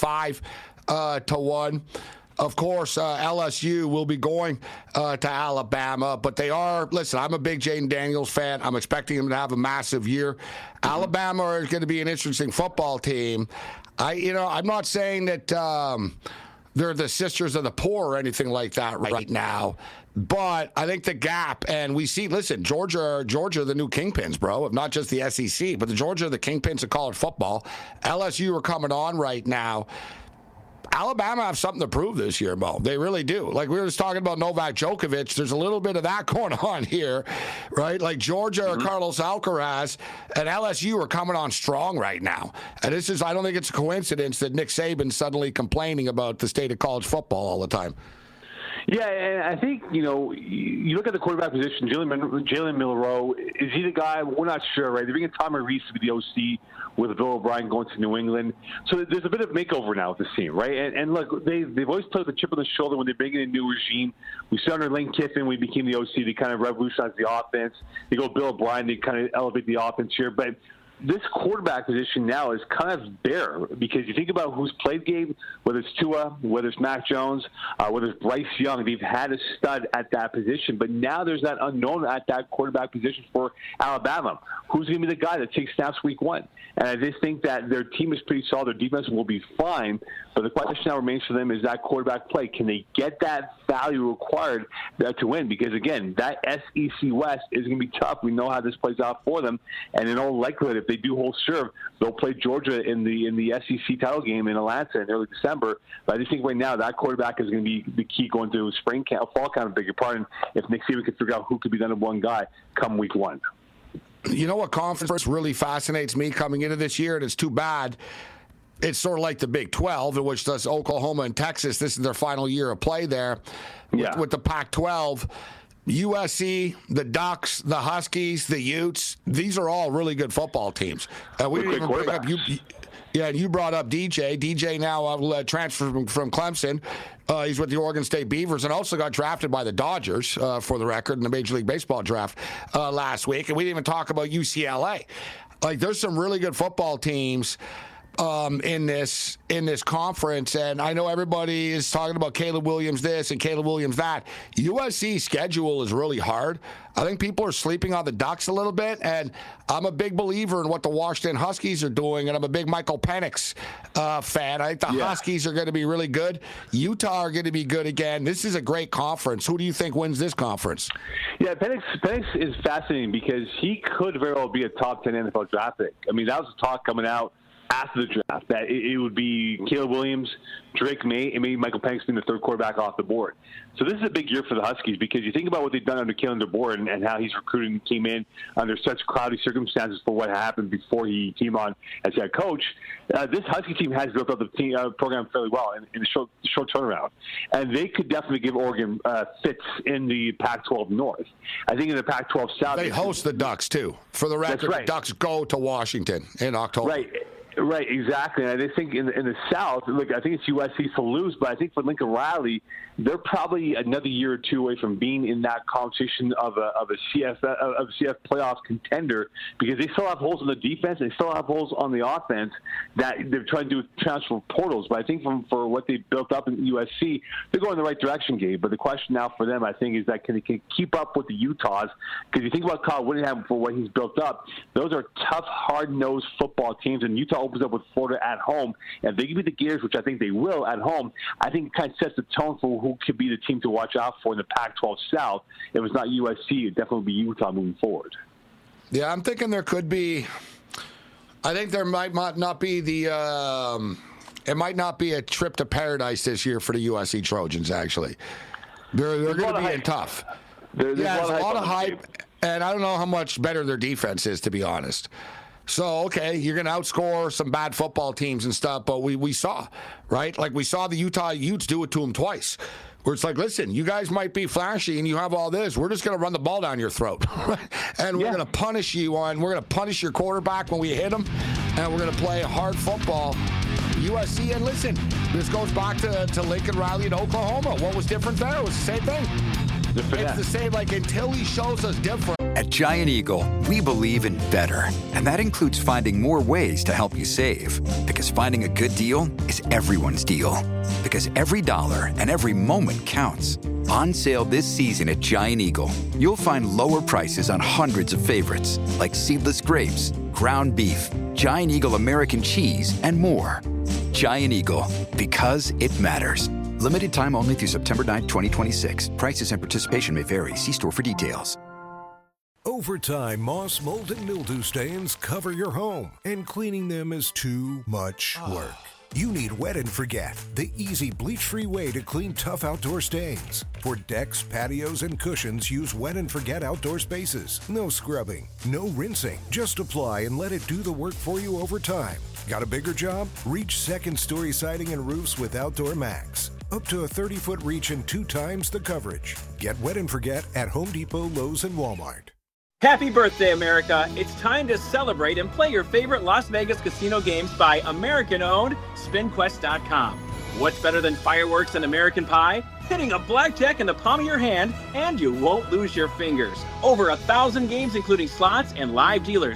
25-1. Of course, LSU will be going to Alabama, but they are, listen, I'm a big Jaden Daniels fan. I'm expecting him to have a massive year. Alabama is going to be an interesting football team. I'm not saying that they're the sisters of the poor or anything like that right now, but I think the gap, and we see, listen, Georgia are the new kingpins, bro, not just the SEC, but the Georgia are the kingpins of college football. LSU are coming on right now. Alabama have something to prove this year, Mo. They really do. Like we were just talking about Novak Djokovic, there's a little bit of that going on here, right? Like Georgia or Carlos Alcaraz and LSU are coming on strong right now. And I don't think it's a coincidence that Nick Saban's suddenly complaining about the state of college football all the time. Yeah, and I think, you look at the quarterback position, Jalen Milroe, is he the guy? We're not sure, right? They're bringing Tommy Reese to be the OC with Bill O'Brien going to New England. So there's a bit of makeover now with the team, right? And look, they've always put the chip on the shoulder when they bring in a new regime. We saw under Lane Kiffin when he became the OC, they kind of revolutionized the offense. They go Bill O'Brien, they kind of elevate the offense here. But this quarterback position now is kind of bare because you think about who's played Gabe, whether it's Tua, whether it's Mac Jones, whether it's Bryce Young. They've had a stud at that position, but now there's that unknown at that quarterback position for Alabama. Who's going to be the guy that takes snaps week 1? And I just think that their team is pretty solid. Their defense will be fine, but the question now remains for them is that quarterback play. Can they get that value required to win? Because, again, that SEC West is going to be tough. We know how this plays out for them, and in all likelihood, if they do hold serve, they'll play Georgia in the SEC title game in Atlanta in early December. But I just think right now that quarterback is going to be the key going to spring camp, fall camp, beg your pardon, if Nick Saban can figure out who could be the number 1 guy come week 1. You know what conference really fascinates me coming into this year, and it's too bad. It's sort of like the Big 12, in which does Oklahoma and Texas. This is their final year of play there. Yeah. With the Pac-12, USC, the Ducks, the Huskies, the Utes. These are all really good football teams. We didn't even bring up you. Yeah, and you brought up DJ. DJ now transferred from Clemson. He's with the Oregon State Beavers and also got drafted by the Dodgers, for the record, in the Major League Baseball draft last week. And we didn't even talk about UCLA. Like, there's some really good football teams in this conference, and I know everybody is talking about Caleb Williams this and Caleb Williams that. USC's schedule is really hard. I think people are sleeping on the Ducks a little bit, and I'm a big believer in what the Washington Huskies are doing, and I'm a big Michael Penix fan. I think the Huskies are going to be really good. Utah are going to be good again. This is a great conference. Who do you think wins this conference? Yeah, Penix is fascinating because he could very well be a top 10 NFL draft pick. I mean, that was the talk coming out after the draft, that it would be Caleb Williams, Drake May, and maybe Michael Penix being the third quarterback off the board. So this is a big year for the Huskies because you think about what they've done under Kalen DeBoer and how he's recruited and came in under such cloudy circumstances for what happened before he came on as head coach. This Husky team has built up the program fairly well in a short turnaround. And they could definitely give Oregon fits in the Pac-12 North. I think in the Pac-12 South. They host the Ducks, too. For the record, the Ducks go to Washington in October. Right, exactly. And I think in the South, look, I think it's USC to lose, but I think for Lincoln Riley, they're probably another year or two away from being in that conversation of a CF playoff contender because they still have holes in the defense, they still have holes on the offense that they're trying to do transfer portals. But I think for what they built up in USC, they're going in the right direction, Gabe. But the question now for them, I think, is that can they keep up with the Utahs? Because you think about Kyle Whittingham for what he's built up, those are tough, hard-nosed football teams, and Utah opens up with Florida at home. And if they give you the Gators, which I think they will at home, I think it kind of sets the tone for who could be the team to watch out for in the Pac-12 South. If it's not USC, it definitely be Utah moving forward. Yeah, I'm thinking there could be. I think there might not be it might not be a trip to paradise this year for the USC Trojans. Actually, they're going to be tough. There's a lot of hype, and I don't know how much better their defense is, to be honest. So, okay, you're going to outscore some bad football teams and stuff, but we saw, right? Like, we saw the Utah Utes do it to them twice, where it's like, listen, you guys might be flashy and you have all this. We're just going to run the ball down your throat, and we're going to punish you we're going to punish your quarterback when we hit him, and we're going to play hard football. USC, and listen, this goes back to Lincoln Riley in Oklahoma. What was different there? It was the same thing. It's the same, like, until he shows us different. At Giant Eagle, we believe in better. And that includes finding more ways to help you save. Because finding a good deal is everyone's deal. Because every dollar and every moment counts. On sale this season at Giant Eagle, you'll find lower prices on hundreds of favorites, like seedless grapes, ground beef, Giant Eagle American cheese, and more. Giant Eagle, because it matters. Limited time only through September 9, 2026. Prices and participation may vary. See store for details. Over time, moss, mold, and mildew stains cover your home, and cleaning them is too much work. You need Wet and Forget, the easy bleach-free way to clean tough outdoor stains. For decks, patios, and cushions, use Wet and Forget Outdoor Spaces. No scrubbing, no rinsing. Just apply and let it do the work for you over time. Got a bigger job? Reach second-story siding and roofs with Outdoor Max. Up to a 30-foot reach and 2 times the coverage. Get Wet and Forget at Home Depot, Lowe's, and Walmart. Happy birthday, America. It's time to celebrate and play your favorite Las Vegas casino games by American-owned SpinQuest.com. What's better than fireworks and American pie? Hitting a blackjack in the palm of your hand, and you won't lose your fingers. Over 1,000 games, including slots and live dealers, and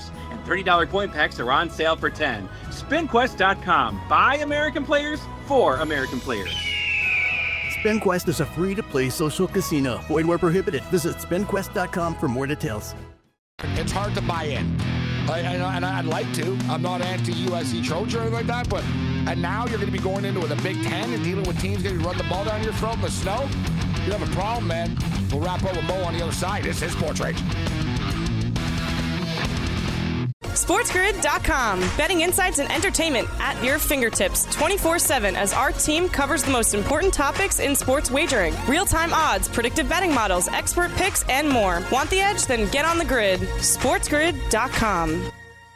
$30 coin packs are on sale for $10. SpinQuest.com. By American players, for American players. SpinQuest is a free-to-play social casino. Void where prohibited. Visit SpinQuest.com for more details. It's hard to buy in. And I'd like to. I'm not anti-USC Trojan or anything like that, but and now you're going to be going into with a Big Ten and dealing with teams going to run the ball down your throat in the snow. You have a problem, man. We'll wrap up with Mo on the other side. This is Sports Rage. SportsGrid.com. Betting insights and entertainment at your fingertips 24/7 as our team covers the most important topics in sports wagering. Real-time odds, predictive betting models, expert picks, and more. Want the edge? Then get on the grid. SportsGrid.com.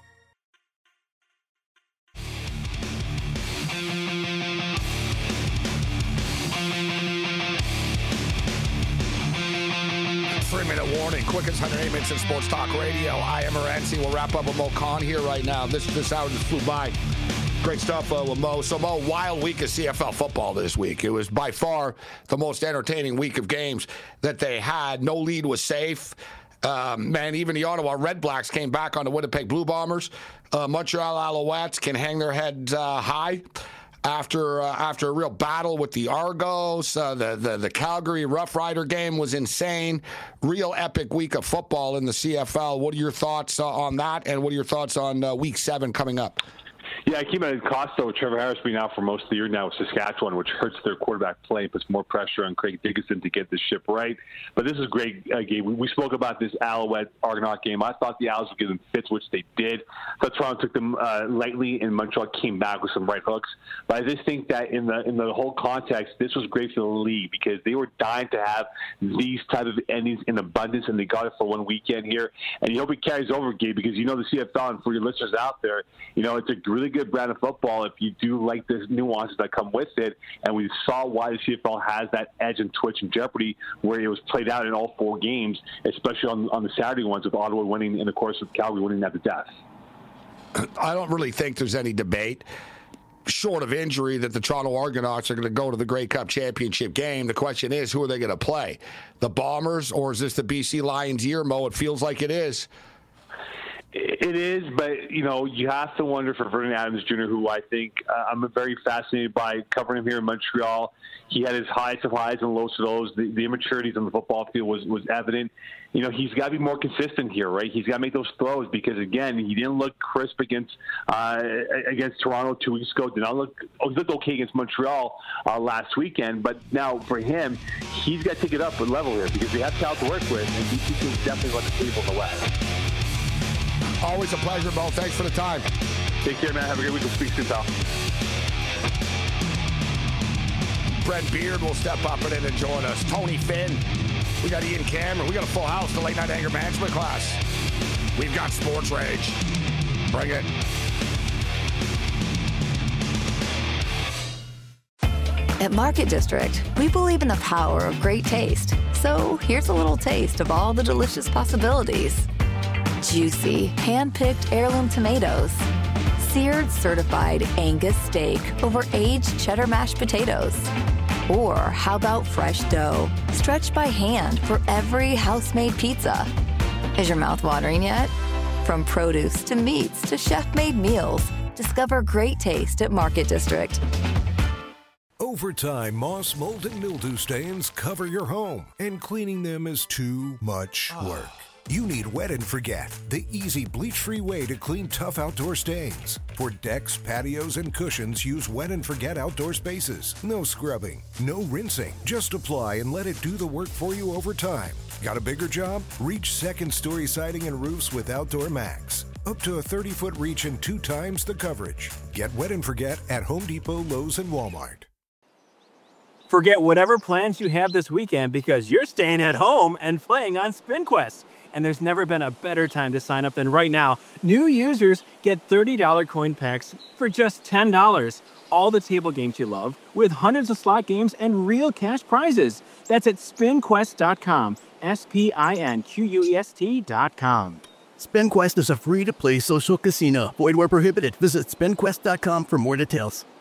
Three-minute warning. Quickest 108 minutes in sports talk radio. I am Morency. We'll wrap up with Mo Khan here right now. This hour just flew by. Great stuff with Mo. So, Mo, wild week of CFL football this week. It was by far the most entertaining week of games that they had. No lead was safe. Man, even the Ottawa Red Blacks came back on the Winnipeg Blue Bombers. Montreal Alouettes can hang their heads high. After a real battle with the Argos, the Calgary Rough Rider game was insane. Real epic week of football in the CFL. What are your thoughts on that, and what are your thoughts on Week 7 coming up? Yeah, I keep it at Costa with Trevor Harris being out for most of the year now with Saskatchewan, which hurts their quarterback play and puts more pressure on Craig Dickinson to get the ship right. But this is a great game. We spoke about this Alouette-Argonaut game. I thought the Owls would give them fits, which they did. I thought Toronto took them lightly, and Montreal came back with some right hooks. But I just think that in the whole context, this was great for the league because they were dying to have these type of endings in abundance, and they got it for one weekend here. And you hope it carries over, Gabe, because you know the CFL, and for your listeners out there, you know, it's a really good brand of football if you do like the nuances that come with it. And we saw why the CFL has that edge and twitch and jeopardy where it was played out in all 4 games, especially on the Saturday ones with Ottawa winning and, of course, with Calgary winning at the death. I don't really think there's any debate, short of injury, that the Toronto Argonauts are going to go to the Grey Cup championship game. The question is, who are they going to play? The Bombers, or is this the BC Lions year, Mo? It feels like it is. It is, but, you know, you have to wonder for Vernon Adams Jr., who I think I'm very fascinated by covering him here in Montreal. He had his highs of highs and lows of lows. The immaturities on the football field was evident. You know, he's got to be more consistent here, right? He's got to make those throws because, again, he didn't look crisp against Toronto 2 weeks ago. He looked okay against Montreal last weekend. But now for him, he's got to take it up a level here because they have talent to work with, and BC can definitely run the table in the West. Always a pleasure, Bo. Thanks for the time. Take care, man. Have a great week. We'll speak soon, pal. Brent Beard will step up and join us. Tony Finn. We got Ian Cameron. We got a full house, the late night anger management class. We've got Sports Rage. Bring it. At Market District, we believe in the power of great taste. So here's a little taste of all the delicious possibilities. Juicy, hand-picked heirloom tomatoes. Seared certified Angus steak over aged cheddar mashed potatoes. Or how about fresh dough, stretched by hand for every house-made pizza? Is your mouth watering yet? From produce to meats to chef-made meals, discover great taste at Market District. Over time, moss, mold, and mildew stains cover your home, and cleaning them is too much work. You need Wet and Forget, the easy bleach-free way to clean tough outdoor stains. For decks, patios, and cushions, use Wet and Forget outdoor spaces. No scrubbing, no rinsing. Just apply and let it do the work for you over time. Got a bigger job? Reach second-story siding and roofs with Outdoor Max. Up to a 30-foot reach and 2 times the coverage. Get Wet and Forget at Home Depot, Lowe's, and Walmart. Forget whatever plans you have this weekend because you're staying at home and playing on SpinQuest. And there's never been a better time to sign up than right now. New users get $30 coin packs for just $10. All the table games you love with hundreds of slot games and real cash prizes. That's at SpinQuest.com. SpinQuest.com. SpinQuest is a free-to-play social casino. Void where prohibited. Visit SpinQuest.com for more details.